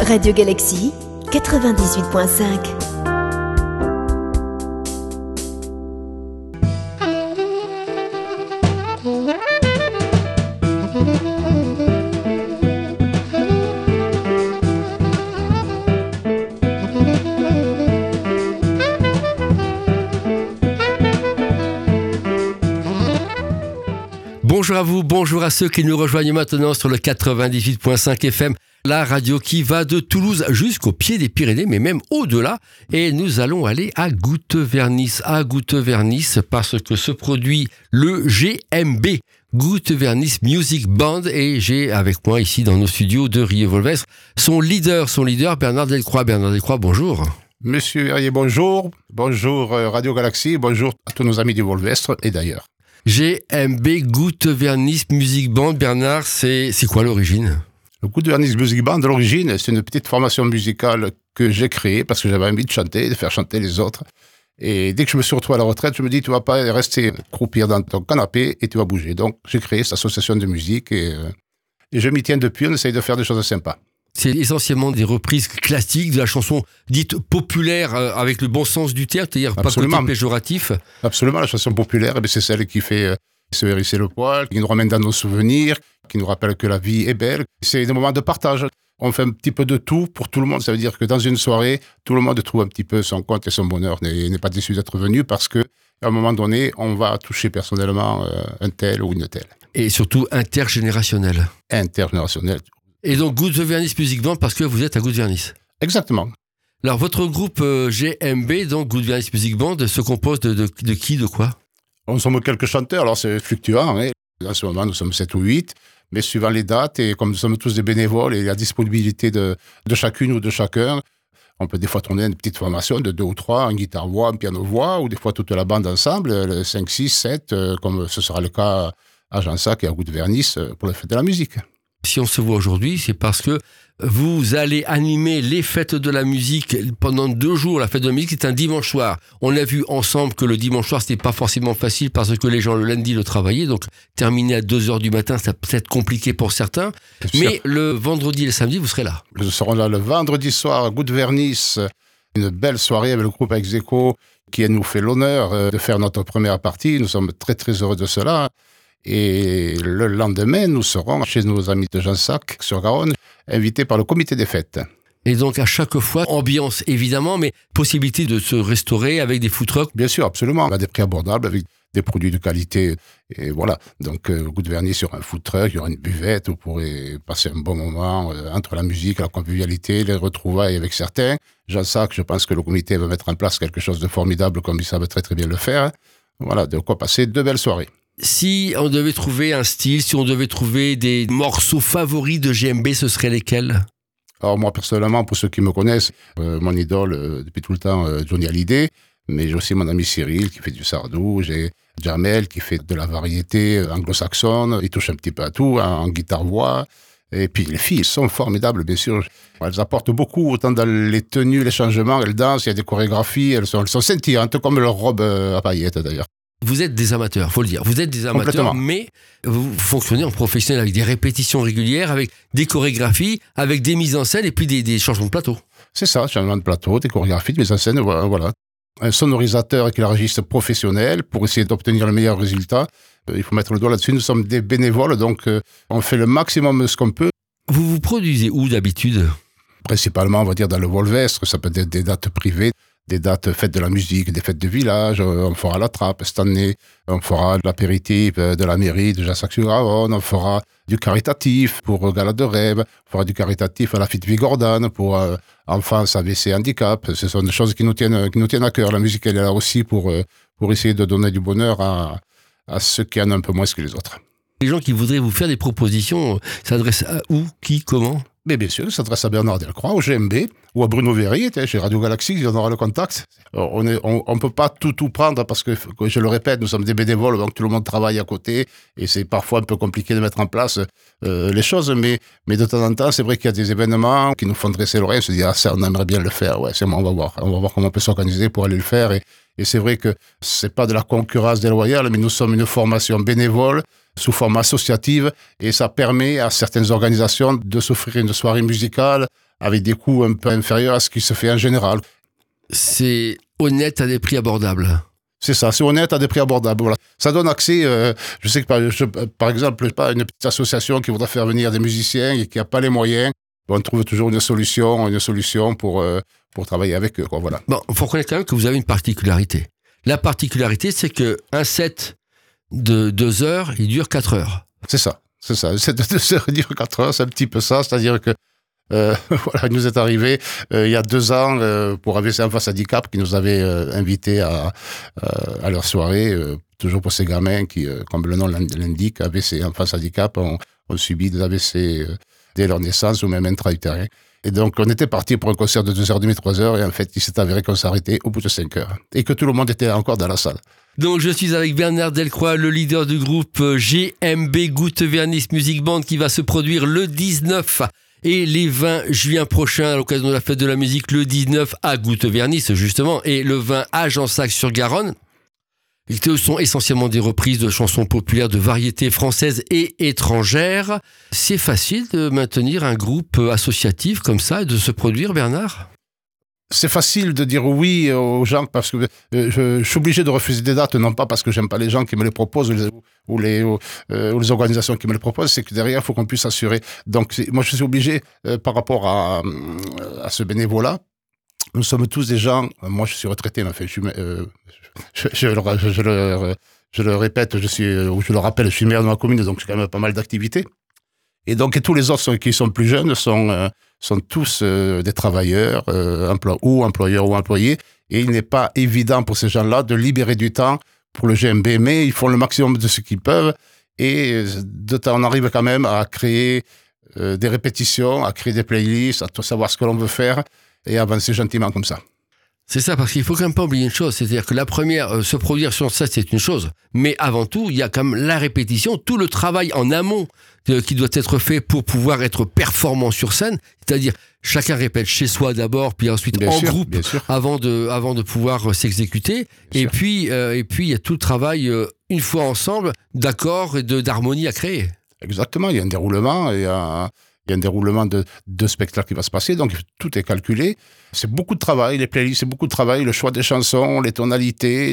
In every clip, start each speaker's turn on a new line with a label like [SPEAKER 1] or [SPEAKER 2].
[SPEAKER 1] Radio Galaxy 98.5.
[SPEAKER 2] Bonjour à vous, bonjour à ceux qui nous rejoignent maintenant sur le 98.5 FM, la radio qui va de Toulouse jusqu'au pied des Pyrénées, mais même au-delà. Et nous allons aller à Goutte-Vernis, parce que se produit le GMB, Goutte-Vernis Music Band, et j'ai avec moi ici dans nos studios de Rieux-Volvestre son leader, Bernard Delcroix. Bernard Delcroix, bonjour.
[SPEAKER 3] Monsieur Herrier, bonjour. Bonjour Radio Galaxy, bonjour à tous nos amis du Volvestre et d'ailleurs.
[SPEAKER 2] GMB, Goutte-Vernis Music Band, Bernard, c'est quoi l'origine ?
[SPEAKER 3] Le Goutte-Vernis Music Band, à l'origine, c'est une petite formation musicale que j'ai créée parce que j'avais envie de chanter, de faire chanter les autres. Et dès que je me suis retrouvé à la retraite, je me dis, tu vas pas rester croupir dans ton canapé et tu vas bouger. Donc, j'ai créé cette association de musique et je m'y tiens depuis, on essaye de faire des choses sympas.
[SPEAKER 2] C'est essentiellement des reprises classiques de la chanson dite populaire avec le bon sens du terme, c'est-à-dire
[SPEAKER 3] Absolument.
[SPEAKER 2] Pas côté péjoratif.
[SPEAKER 3] Absolument, la chanson populaire, c'est celle qui fait se hérisser le poil, qui nous ramène dans nos souvenirs, qui nous rappelle que la vie est belle. C'est des moments de partage. On fait un petit peu de tout pour tout le monde. Ça veut dire que dans une soirée, tout le monde trouve un petit peu son compte et son bonheur, n'est pas déçu d'être venu parce qu'à un moment donné, on va toucher personnellement un tel ou une telle.
[SPEAKER 2] Et surtout intergénérationnel.
[SPEAKER 3] Intergénérationnel.
[SPEAKER 2] Et donc Goutte-Vernis Music Band parce que vous êtes à Goutte-Vernis.
[SPEAKER 3] Exactement.
[SPEAKER 2] Alors votre groupe GMB, donc Goutte-Vernis Music Band, se compose de qui, de quoi ?
[SPEAKER 3] On sommes quelques chanteurs, alors c'est fluctuant. Hein. En ce moment, nous sommes 7 ou 8, mais suivant les dates, et comme nous sommes tous des bénévoles et la disponibilité de chacune ou de chacun, on peut des fois tourner une petite formation de 2 ou 3, un guitare-voix, un piano-voix, ou des fois toute la bande ensemble, 5, 6, 7, comme ce sera le cas à Jansac et à Goutte-Vernis pour la fête de la musique.
[SPEAKER 2] Si on se voit aujourd'hui, c'est parce que vous allez animer les fêtes de la musique pendant 2 jours. La fête de la musique, c'est un dimanche soir. On a vu ensemble que le dimanche soir, c'était pas forcément facile parce que les gens, le lundi, le travaillaient. Donc, terminer à 2h du matin, ça peut être compliqué pour certains. Mais le vendredi et le samedi, vous serez là.
[SPEAKER 3] Nous serons là le vendredi soir à Goutte-Vernis. Une belle soirée avec le groupe Execo qui nous fait l'honneur de faire notre première partie. Nous sommes très, très heureux de cela. Et le lendemain, nous serons chez nos amis de Jansac, sur Garonne, invités par le comité des fêtes.
[SPEAKER 2] Et donc, à chaque fois, ambiance évidemment, mais possibilité de se restaurer avec des food trucks.
[SPEAKER 3] Bien sûr, absolument. À des prix abordables, avec des produits de qualité. Et voilà. Donc, Goutte-Vernis sur un food truck, il y aura une buvette, vous pourrez passer un bon moment entre la musique, la convivialité, les retrouvailles avec certains. Jansac, je pense que le comité va mettre en place quelque chose de formidable, comme ils savent très très bien le faire. Voilà, de quoi passer 2 belles soirées.
[SPEAKER 2] Si on devait trouver un style, si on devait trouver des morceaux favoris de GMB, ce seraient lesquels ?
[SPEAKER 3] Alors moi, personnellement, pour ceux qui me connaissent, mon idole depuis tout le temps, Johnny Hallyday, mais j'ai aussi mon ami Cyril qui fait du sardou, j'ai Jamel qui fait de la variété anglo-saxonne, il touche un petit peu à tout, en guitare-voix. Et puis les filles sont formidables, bien sûr. Elles apportent beaucoup, autant dans les tenues, les changements, elles dansent, il y a des chorégraphies, elles sont scintillantes, comme leur robe à paillettes d'ailleurs.
[SPEAKER 2] Vous êtes des amateurs, faut le dire. Vous êtes des amateurs, mais vous fonctionnez en professionnel avec des répétitions régulières, avec des chorégraphies, avec des mises en scène et puis des changements de plateau.
[SPEAKER 3] C'est ça, changements de plateau, des chorégraphies, des mises en scène, voilà. Un sonorisateur avec un registre professionnel pour essayer d'obtenir le meilleur résultat. Il faut mettre le doigt là-dessus. Nous sommes des bénévoles, donc on fait le maximum de ce qu'on peut.
[SPEAKER 2] Vous vous produisez où d'habitude ?
[SPEAKER 3] Principalement, on va dire, dans le Volvestre. Ça peut être des dates privées, des dates fêtes de la musique, des fêtes de village. On fera la trappe cette année. On fera l'apéritif de la mairie de Jansac-sur-Garonne. On fera du caritatif pour Gala de Rêve. On fera du caritatif à la Fête Vigordane pour enfants AVC handicap. Ce sont des choses qui nous tiennent à cœur. La musique, elle est là aussi pour essayer de donner du bonheur à ceux qui en ont un peu moins que les autres.
[SPEAKER 2] Les gens qui voudraient vous faire des propositions s'adressent à où, qui, comment ?
[SPEAKER 3] Mais bien sûr, ils s'adressent à Bernard Delcroix, au GMB, ou à Bruno Verrier, chez Radio Galaxy, il y en aura le contact. On ne peut pas tout prendre parce que, je le répète, nous sommes des bénévoles, donc tout le monde travaille à côté, et c'est parfois un peu compliqué de mettre en place les choses, mais de temps en temps, c'est vrai qu'il y a des événements qui nous font dresser l'oreille, on se dit, ah ça, on aimerait bien le faire, ouais, c'est bon, on va voir comment on peut s'organiser pour aller le faire, et c'est vrai que c'est pas de la concurrence déloyale, mais nous sommes une formation bénévole, sous forme associative, et ça permet à certaines organisations de s'offrir une soirée musicale avec des coûts un peu inférieurs à ce qui se fait en général.
[SPEAKER 2] C'est honnête à des prix abordables.
[SPEAKER 3] C'est ça, c'est honnête à des prix abordables. Voilà. Ça donne accès, je sais que par exemple, une petite association qui voudrait faire venir des musiciens et qui n'a pas les moyens, on trouve toujours une solution pour travailler avec eux. Quoi, voilà.
[SPEAKER 2] Bon, il faut reconnaître quand même que vous avez une particularité. La particularité, c'est qu'un set de 2 heures, il dure 4 heures.
[SPEAKER 3] C'est ça. Un set de 2 heures, il dure 4 heures, c'est un petit peu ça, c'est-à-dire que voilà, il nous est arrivé il y a 2 ans pour AVC Enfance Handicap qui nous avait invités à leur soirée, toujours pour ces gamins qui, comme le nom l'indique, AVC Enfance Handicap, ont subi des AVC dès leur naissance ou même intra-utérins. Et donc, on était parti pour un concert de 2h30, 3h, et en fait, il s'est avéré qu'on s'arrêtait au bout de 5 heures. Et que tout le monde était encore dans la salle.
[SPEAKER 2] Donc, je suis avec Bernard Delcroix, le leader du groupe GMB Goutte-Vernis Music Band, qui va se produire le 19 et les 20 juin prochains, à l'occasion de la fête de la musique, le 19 à Goutte-Vernis, justement, et le 20 à Jansac-sur-Garonne. Ce sont essentiellement des reprises de chansons populaires de variétés françaises et étrangères. C'est facile de maintenir un groupe associatif comme ça et de se produire, Bernard ?
[SPEAKER 3] C'est facile de dire oui aux gens parce que je suis obligé de refuser des dates, non pas parce que j'aime pas les gens qui me les proposent ou les organisations qui me les proposent, c'est que derrière, il faut qu'on puisse assurer. Donc, moi, je suis obligé par rapport à ce bénévolat. Nous sommes tous des gens, moi je suis retraité, mais enfin, je le répète, je le rappelle, je suis maire de ma commune, donc j'ai quand même pas mal d'activités. Et donc, tous les autres qui sont plus jeunes sont tous des travailleurs, employeurs ou employés. Et il n'est pas évident pour ces gens-là de libérer du temps pour le GMB, mais ils font le maximum de ce qu'ils peuvent. Et on arrive quand même à créer des répétitions, à créer des playlists, à tout savoir ce que l'on veut faire et avancer gentiment comme ça.
[SPEAKER 2] C'est ça, parce qu'il faut quand même pas oublier une chose, c'est-à-dire que la première, se produire sur scène, c'est une chose, mais avant tout, il y a quand même la répétition, tout le travail en amont qui doit être fait pour pouvoir être performant sur scène, c'est-à-dire chacun répète chez soi d'abord, puis ensuite en groupe, avant de pouvoir s'exécuter, et puis il y a tout le travail une fois ensemble d'accords et d'harmonie à créer.
[SPEAKER 3] Exactement, il y a un déroulement, il y a un déroulement de spectacle qui va se passer, donc tout est calculé. C'est beaucoup de travail, les playlists, c'est beaucoup de travail, le choix des chansons, les tonalités,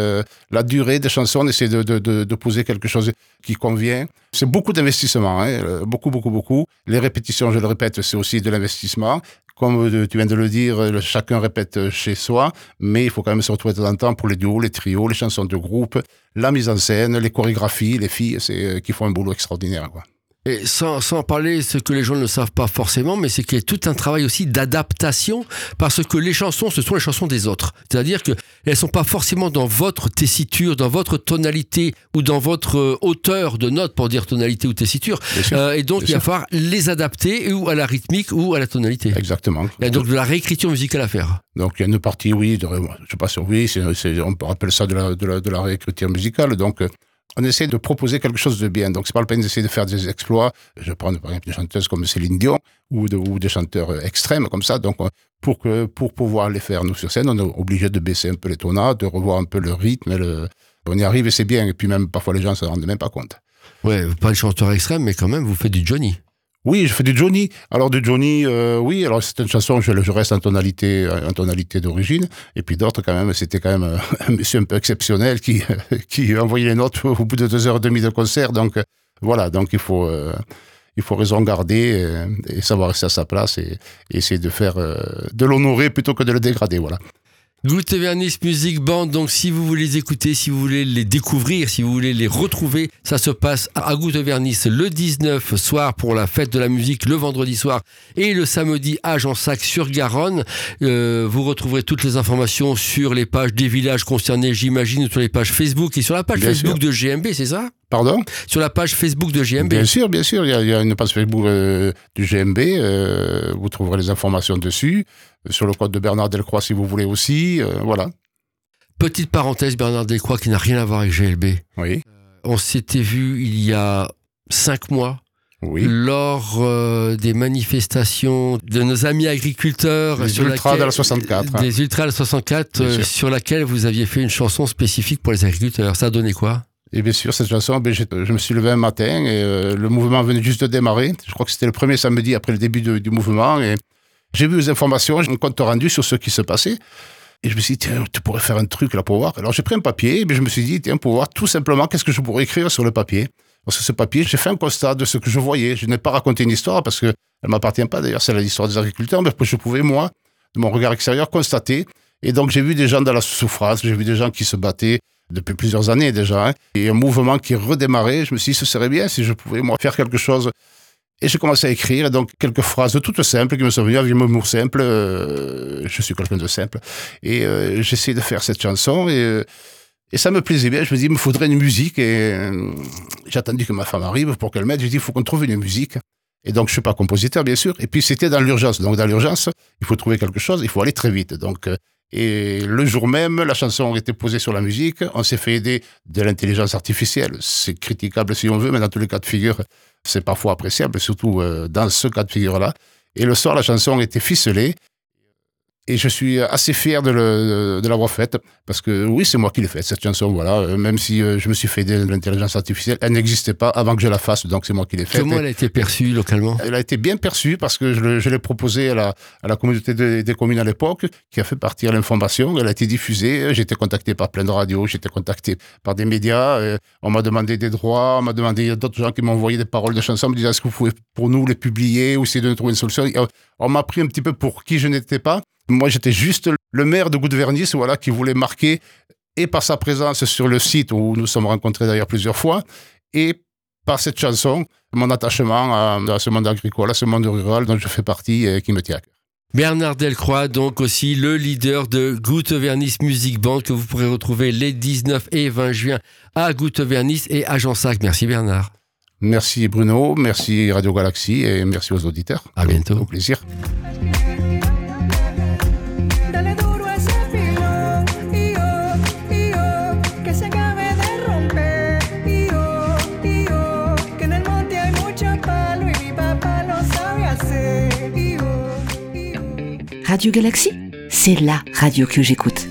[SPEAKER 3] la durée des chansons, on essaie de poser quelque chose qui convient. C'est beaucoup d'investissement, hein, beaucoup. Les répétitions, je le répète, c'est aussi de l'investissement. Comme tu viens de le dire, chacun répète chez soi, mais il faut quand même se retrouver de temps en temps pour les duos, les trios, les chansons de groupe, la mise en scène, les chorégraphies, les filles, qui font un boulot extraordinaire, quoi.
[SPEAKER 2] Et sans parler ce que les gens ne savent pas forcément, mais c'est qu'il y a tout un travail aussi d'adaptation, parce que les chansons, ce sont les chansons des autres. C'est-à-dire qu'elles ne sont pas forcément dans votre tessiture, dans votre tonalité ou dans votre hauteur de note, pour dire tonalité ou tessiture. Et donc, il va falloir les adapter ou à la rythmique ou à la tonalité.
[SPEAKER 3] Exactement.
[SPEAKER 2] Il y a donc de la réécriture musicale à faire. Donc,
[SPEAKER 3] il y a une partie, oui, je sais pas si oui, on appelle ça de la réécriture musicale. Donc, on essaie de proposer quelque chose de bien. Donc, c'est pas la peine d'essayer de faire des exploits. Je prends par exemple des chanteuses comme Céline Dion ou des chanteurs extrêmes comme ça. Donc, pour pouvoir les faire, nous, sur scène, on est obligé de baisser un peu les tonades, de revoir un peu le rythme. On y arrive et c'est bien. Et puis même, parfois, les gens ne se rendent même pas compte.
[SPEAKER 2] Ouais, pas des chanteurs extrêmes, mais quand même, vous faites du Johnny.
[SPEAKER 3] Oui, je fais du Johnny. Alors du Johnny, oui. Alors c'est une chanson, je reste en tonalité d'origine. Et puis d'autres quand même, c'était quand même un monsieur un peu exceptionnel qui envoyait les notes au bout de 2h30 de concert. Donc voilà, donc il faut raison garder et savoir rester à sa place et essayer de faire de l'honorer plutôt que de le dégrader. Voilà.
[SPEAKER 2] Goutte-Vernis Music Band, donc si vous voulez les écouter, si vous voulez les découvrir, si vous voulez les retrouver, ça se passe à Goutte-Vernis le 19 soir pour la fête de la musique, le vendredi soir et le samedi à Jansac-sur-Garonne. Vous retrouverez toutes les informations sur les pages des villages concernés, j'imagine, sur les pages Facebook et sur la page
[SPEAKER 3] Bien
[SPEAKER 2] Facebook
[SPEAKER 3] sûr.
[SPEAKER 2] de GMB, c'est ça ?
[SPEAKER 3] Pardon ?
[SPEAKER 2] Sur la page Facebook de GMB.
[SPEAKER 3] Bien sûr, il y a une page Facebook du GMB, vous trouverez les informations dessus, sur le code de Bernard Delcroix si vous voulez aussi, voilà.
[SPEAKER 2] Petite parenthèse, Bernard Delcroix qui n'a rien à voir avec GLB.
[SPEAKER 3] Oui.
[SPEAKER 2] On s'était vu il y a 5 mois.
[SPEAKER 3] Oui.
[SPEAKER 2] Lors des manifestations de nos amis agriculteurs
[SPEAKER 3] des Ultras de la 64.
[SPEAKER 2] Des Ultras de la 64, sur laquelle vous aviez fait une chanson spécifique pour les agriculteurs. Ça a donné quoi ?
[SPEAKER 3] Et bien sûr, cette chanson, je me suis levé un matin et le mouvement venait juste de démarrer. Je crois que c'était le premier samedi après le début du mouvement. J'ai vu les informations, j'ai un compte rendu sur ce qui se passait. Et je me suis dit, tiens, tu pourrais faire un truc là pour voir. Alors j'ai pris un papier, et je me suis dit, tiens, pour voir tout simplement qu'est-ce que je pourrais écrire sur le papier. Parce que ce papier, j'ai fait un constat de ce que je voyais. Je n'ai pas raconté une histoire parce qu'elle ne m'appartient pas d'ailleurs, c'est l'histoire des agriculteurs, mais je pouvais, moi, de mon regard extérieur, constater. Et donc j'ai vu des gens dans la souffrance, j'ai vu des gens qui se battaient depuis plusieurs années déjà, et un mouvement qui redémarrait. Je me suis dit, ce serait bien si je pouvais, moi, faire quelque chose. Et j'ai commencé à écrire, et donc quelques phrases toutes simples qui me sont venues avec un humour simple. Je suis quelqu'un de simple. Et j'ai essayé de faire cette chanson, et ça me plaisait bien. Je me dis, il me faudrait une musique, et j'ai attendu que ma femme arrive pour qu'elle m'aide. J'ai dit, il faut qu'on trouve une musique. Et donc, je ne suis pas compositeur, bien sûr. Et puis, c'était dans l'urgence. Donc, dans l'urgence, il faut trouver quelque chose, il faut aller très vite. Donc, et le jour même, la chanson a été posée sur la musique. On s'est fait aider de l'intelligence artificielle. C'est critiquable si on veut, mais dans tous les cas de figure, c'est parfois appréciable, surtout dans ce cas de figure-là. Et le soir, la chanson a été ficelée. Et je suis assez fier de l'avoir faite, parce que oui, c'est moi qui l'ai faite, cette chanson, voilà. Même si je me suis fait aider de l'intelligence artificielle, elle n'existait pas avant que je la fasse, donc c'est moi qui l'ai faite.
[SPEAKER 2] Comment elle a été perçue localement ?
[SPEAKER 3] Elle a été bien perçue, parce que je l'ai proposée à la communauté des communes à l'époque, qui a fait partir l'information. Elle a été diffusée, j'ai été contacté par plein de radios, j'ai été contacté par des médias, on m'a demandé des droits, on m'a demandé d'autres gens qui m'ont envoyé des paroles de chansons, me disant, est-ce que vous pouvez pour nous les publier, ou essayer de trouver une solution. On m'a pris un petit peu pour qui je n'étais pas. Moi, j'étais juste le maire de Goutte-Vernis, voilà, qui voulait marquer, et par sa présence sur le site où nous sommes rencontrés d'ailleurs plusieurs fois, et par cette chanson, mon attachement à ce monde agricole, à ce monde rural dont je fais partie et qui me tient à cœur.
[SPEAKER 2] Bernard Delcroix, donc aussi le leader de Goutte-Vernis Music Band, que vous pourrez retrouver les 19 et 20 juin à Goutte-Vernis et à Jansac. Merci Bernard.
[SPEAKER 3] Merci Bruno, merci Radio Galaxie et merci aux auditeurs.
[SPEAKER 2] À bientôt.
[SPEAKER 3] Au plaisir.
[SPEAKER 1] Radio Galaxie, c'est la radio que j'écoute.